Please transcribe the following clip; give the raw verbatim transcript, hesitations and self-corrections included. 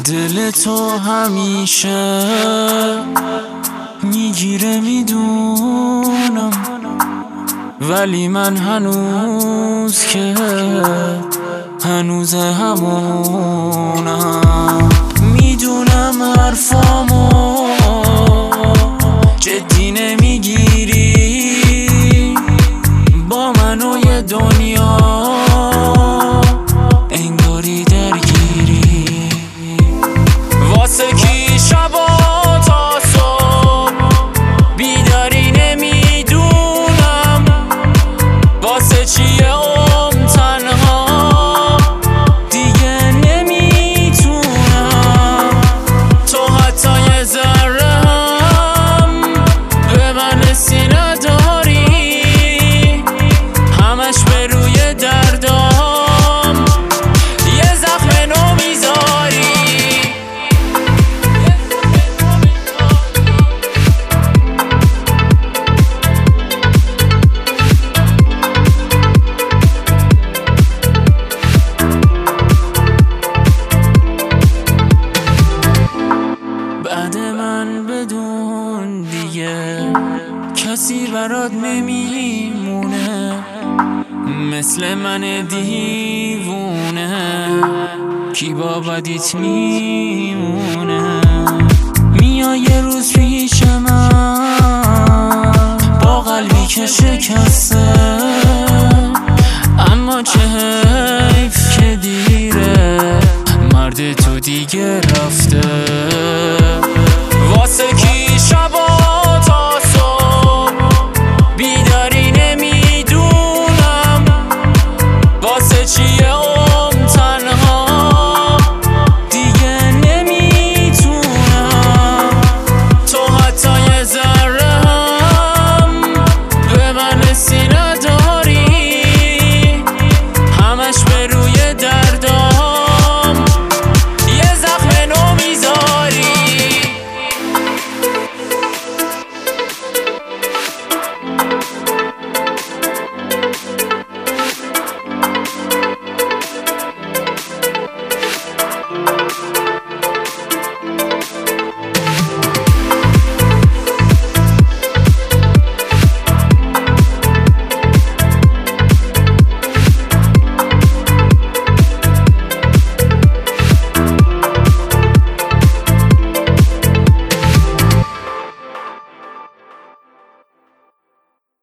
دل تو همیشه میگیره میدونم، ولی من هنوز که هنوز همونم. میدونم حرفامو جدی نمیگیری، با من و یه دنیا انگاری درگیری. واسه کی شبا تا صبح بیداری نمیدونم، واسه چیه ام تنها دیگه نمیتونم. تو حتی یه ذره هم به من حسی نداری، همش به روی دردام یه زخم نو میذاری. بعد من بدون دیگه کسی برات نمیمونه، مثل من دیوونه کی با بدیت میمونه. میای یه روز پیش من با قلبی که شکسته، اما چه حیف که دیره، مرد تو دیگه رفته. واسه